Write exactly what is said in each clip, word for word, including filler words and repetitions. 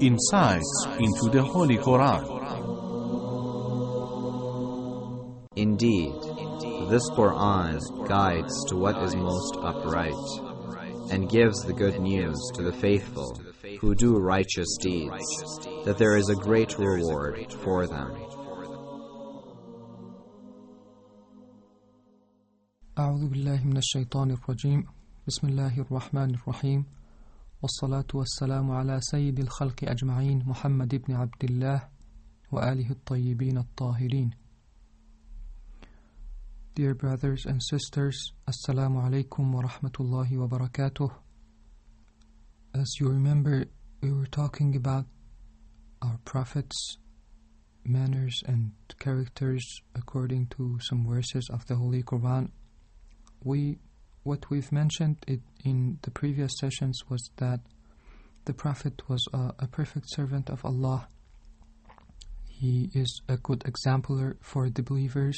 insights into the Holy Quran. Indeed, this Quran guides to what is most upright, and gives the good news to the faithful who do righteous deeds, that there is a great reward for them. أعوذ بالله من الشيطان الرجيم بسم الله الرحمن الرحيم والصلاة والسلام على سيد الخلق أجمعين محمد بن عبد الله وآله الطيبين الطاهرين. Dear brothers and sisters, Assalamu alaikum wa rahmatullahi wa barakatuh. As you remember, we were talking about our prophets' manners and characters according to some verses of the Holy Quran. We, what we've mentioned it in the previous sessions was that the Prophet was a, a perfect servant of Allah. He is a good exemplar for the believers.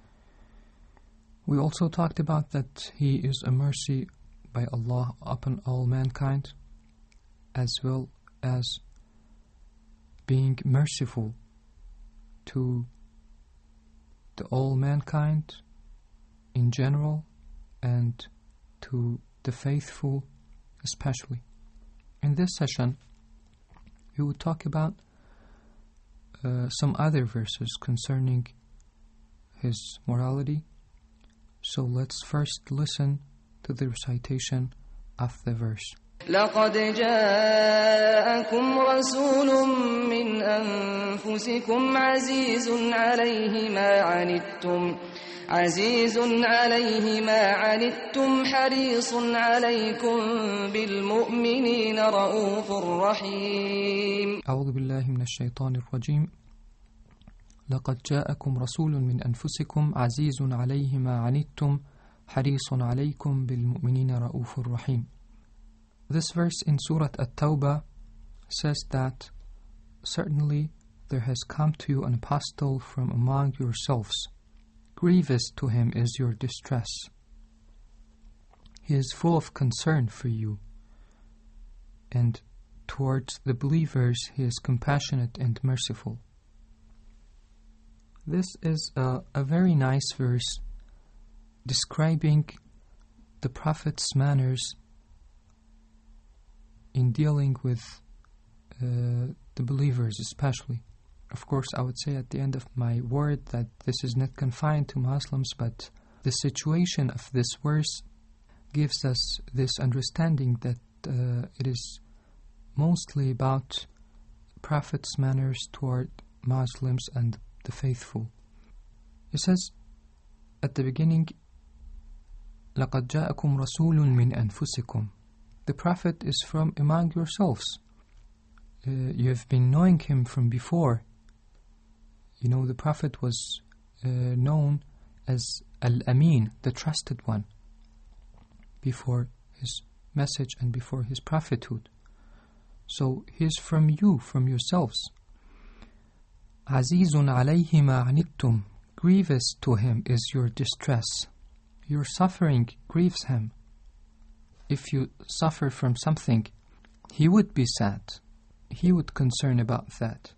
We also talked about that he is a mercy by Allah upon all mankind, as well as being merciful to the all mankind in general, and to the faithful especially. In this session, we will talk about uh, some other verses concerning his morality. So let's first listen to the recitation of the verse. لقد جاءكم رسول من أنفسكم عزيز عليه ما عنتم عزيز عليه ما عنتم حريص عليكم بالمؤمنين رؤوف رحيم. أعوذ بالله من الشيطان الرجيم. لقد جاءكم رسول من أنفسكم عزيز عليه ما عنتم حريص عليكم بالمؤمنين رؤوف رحيم. This verse in Surah At-Tawbah says that certainly there has come to you an apostle from among yourselves. Grievous to him is your distress. He is full of concern for you, and towards the believers he is compassionate and merciful. This is a, a very nice verse describing the Prophet's manners in dealing with uh, the believers especially. Of course, I would say at the end of my word that this is not confined to Muslims, but the situation of this verse gives us this understanding that uh, it is mostly about Prophet's manners toward Muslims and the faithful. It says at the beginning, لَقَدْ جَاءَكُمْ رَسُولٌ مِّنْ أَنفُسِكُمْ. The Prophet is from among yourselves. Uh, you have been knowing him from before. You know, the Prophet was uh, known as Al-Amin, the trusted one, before his message and before his prophethood. So he is from you, from yourselves. عَزِيزٌ عَلَيْهِ مَا عَنِتُّمْ. Grievous to him is your distress. Your suffering grieves him. If you suffer from something, he would be sad. He would concern about that.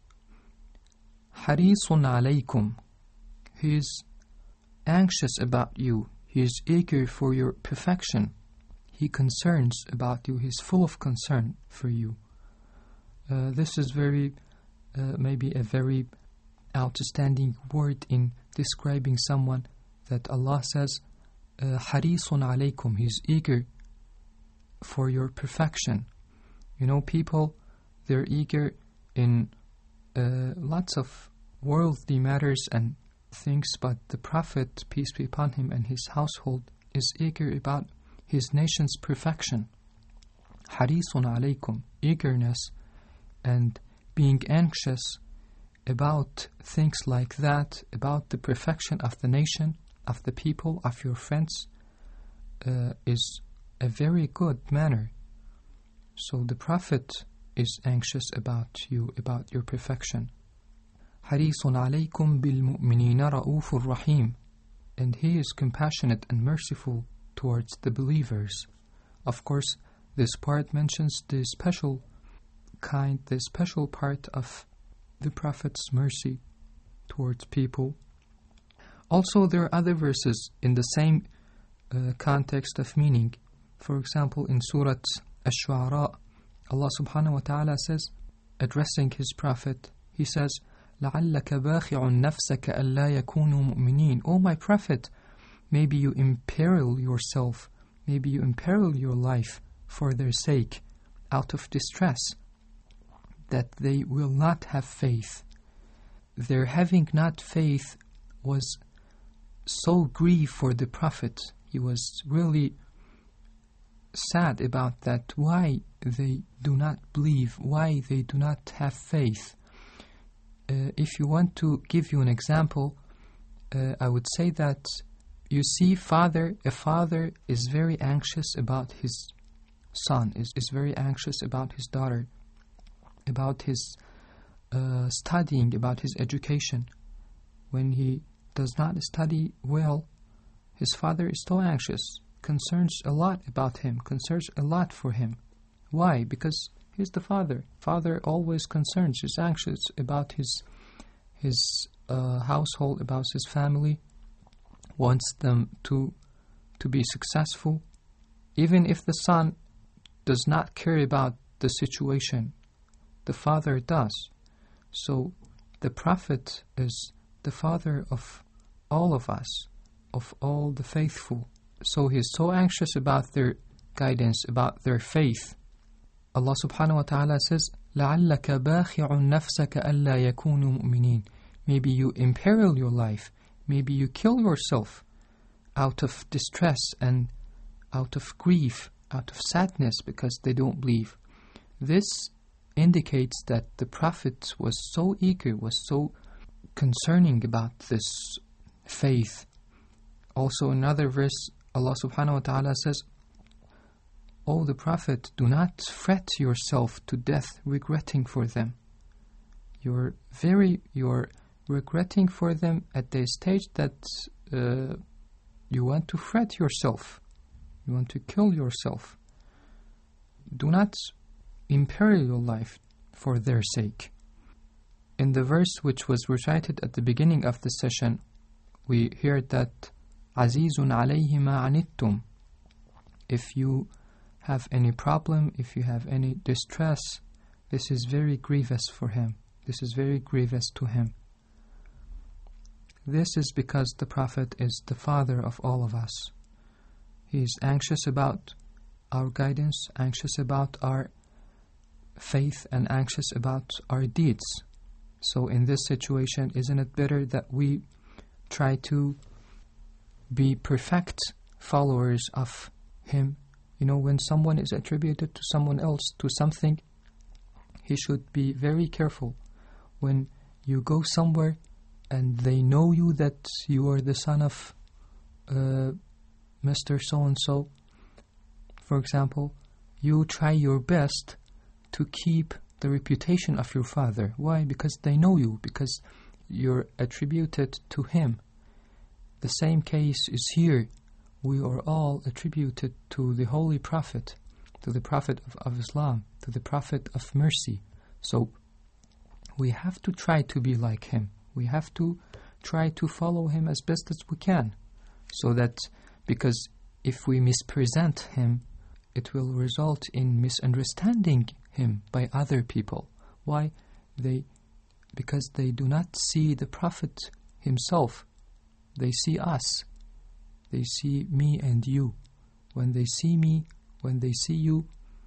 Harisun alaykum. He is anxious about you. He is eager for your perfection. He concerns about you. He is full of concern for you. Uh, this is very, uh, maybe a very outstanding word in describing someone that Allah says, Harisun alaykum. He is eager for your perfection. You know, people, they're eager in uh, lots of worldly matters and things, but the Prophet, peace be upon him, and his household is eager about his nation's perfection. Harisun alaykum, eagerness and being anxious about things like that, about the perfection of the nation, of the people, of your friends, uh, is a very good manner. So the Prophet is anxious about you, about your perfection. Harisun alaykum bil mu'minina ra'ufur rahim. And he is compassionate and merciful towards the believers. Of course, this part mentions the special kind, the special part of the Prophet's mercy towards people. Also, there are other verses in the same uh, context of meaning. For example, in Surah Ash-Shu'ara, Allah subhanahu wa ta'ala says, addressing His Prophet, He says, لَعَلَّكَ بَاخِعٌ نَفْسَكَ أَلَّا يَكُونُوا مُؤْمِنِينَ. O my Prophet, maybe you imperil yourself, maybe you imperil your life for their sake, out of distress, that they will not have faith. Their having not faith was so grief for the Prophet. He was really sad about that, why they do not believe, why they do not have faith. Uh, if you want to give you an example, uh, I would say that you see father, a father is very anxious about his son, is, is very anxious about his daughter, about his uh, studying, about his education. When he does not study well, his father is so anxious, concerns a lot about him, concerns a lot for him. Why? Because he's the father. Father always concerns, is anxious about his his uh, household, about his family, wants them to to be successful. Even if the son does not care about the situation, the father does. So the Prophet is the father of all of us, of all the faithful. So he is so anxious about their guidance, about their faith. Allah subhanahu wa ta'ala says, لَعَلَّكَ بَاخِعٌ نَفْسَكَ أَلَّا يَكُونُوا مُؤْمِنِينَ. Maybe you imperil your life, maybe you kill yourself out of distress and out of grief, out of sadness because they don't believe. This indicates that the Prophet was so eager, was so concerning about this faith. Also another verse, Allah subhanahu wa ta'ala says, O the Prophet, do not fret yourself to death regretting for them. You're very, you're regretting for them at the stage that uh, you want to fret yourself. You want to kill yourself. Do not imperil your life for their sake. In the verse which was recited at the beginning of the session, we hear that عَزِيزٌ عَلَيْهِ مَا عَنِتُّمْ. If you have any problem, if you have any distress, this is very grievous for him. This is very grievous to him. This is because the Prophet is the father of all of us. He is anxious about our guidance, anxious about our faith, and anxious about our deeds. So in this situation, isn't it better that we try to be perfect followers of him? You know, when someone is attributed to someone else, to something, he should be very careful. When you go somewhere and they know you that you are the son of uh, Mister So-and-so, for example, you try your best to keep the reputation of your father. Why? Because they know you, because you're attributed to him. The same case is here. We are all attributed to the Holy Prophet, to the Prophet of, of Islam, to the Prophet of mercy. So we have to try to be like him. We have to try to follow him as best as we can. So that, because if we mispresent him, it will result in misunderstanding him by other people. Why? They, because they do not see the Prophet himself. They see us. They see me and you. When they see me, when they see you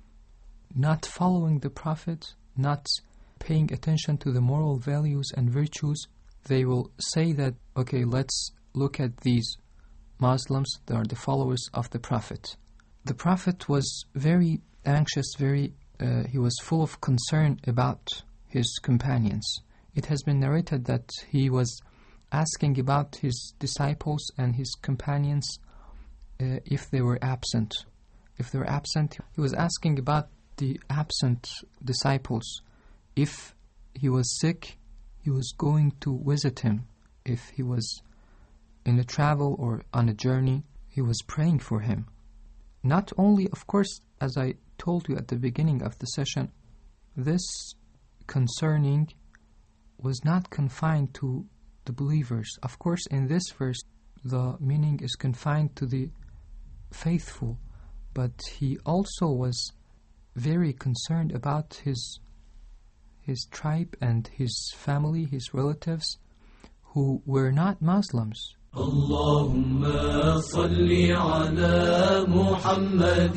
not following the Prophet, not paying attention to the moral values and virtues, they will say that, okay, let's look at these Muslims that are the followers of the Prophet. The Prophet was very anxious, very uh, he was full of concern about his companions. It has been narrated that he was asking about his disciples and his companions uh, if they were absent. If they were absent, he was asking about the absent disciples. If he was sick, he was going to visit him. If he was in a travel or on a journey, he was praying for him. Not only, of course, as I told you at the beginning of the session, this concerning was not confined to the believers. Of course, in this verse, the meaning is confined to the faithful, but he also was very concerned about his his tribe and his family, his relatives, who were not Muslims. اللهم صل على محمد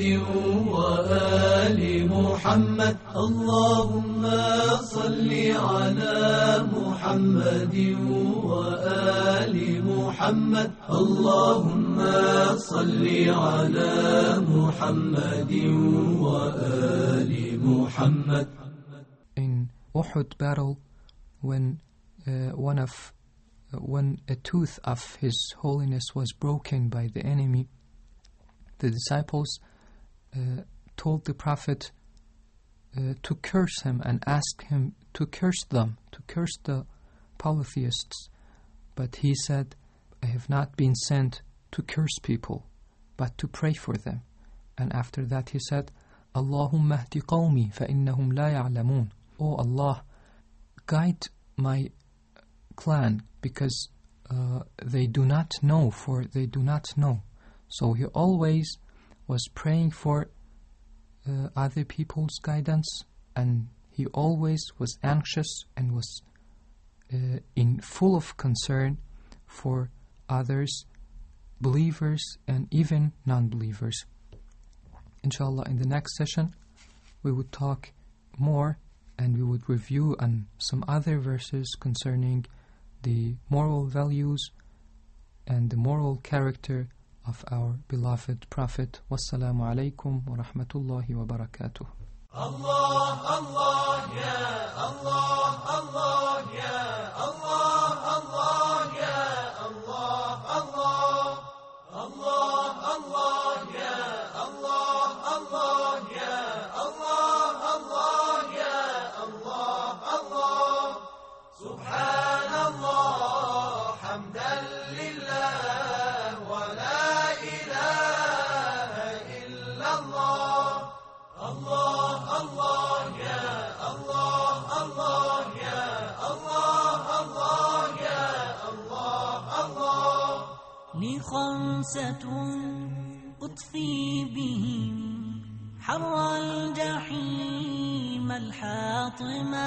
وآل محمد اللهم صل على محمد وآل محمد اللهم صل على محمد وآل محمد. In Uhud battle, when uh, one of when a tooth of His Holiness was broken by the enemy, the disciples uh, told the Prophet uh, to curse him and ask him to curse them, to curse the polytheists. But he said, I have not been sent to curse people, but to pray for them. And after that he said, Allahumma hdi qawmi fa innahum la ya'lamun. Oh Allah, guide my clan, because uh, they do not know, for they do not know. So he always was praying for uh, other people's guidance, and he always was anxious and was uh, in full of concern for others, believers and even non-believers. Inshallah, in the next session we would talk more and we would review on some other verses concerning the moral values and the moral character of our beloved Prophet. Wassalamu alaikum wa rahmatullahi wa barakatuh. Allah, Allah, ya Allah, Allah, ya Allah, Allah, ya Allah, Allah, Allah, Allah, ya Allah, Allah, ya Allah, Allah, ya Allah, Allah. Subhanallah, hamdan lillah, wa la ilaha illallah. Allah, Allah, ya Allah, Allah, ya Allah, Allah, ya Allah, Allah. لي خمسة أطفي بهم حر الجحيم الحاطمة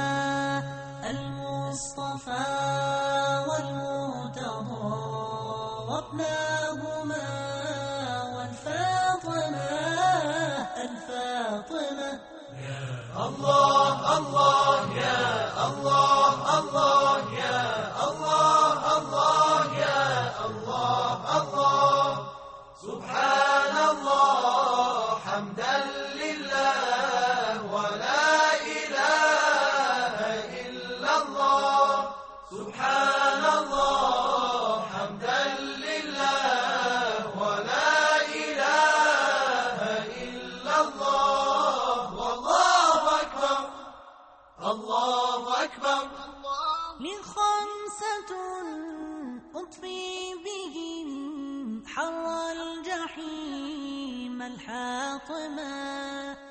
المصطفى والمرتضى وابناهما والفاطمة الفاطمة. الله الله يا الله الله يا الله الله يا الله الله. سبحان الله حمدا لله ولا إله إلا الله. سبحان الله حمدا لله ولا إله إلا الله. والله أكبر الله أكبر. لخمسة أطفي بهم حر الجحيم الحاطمة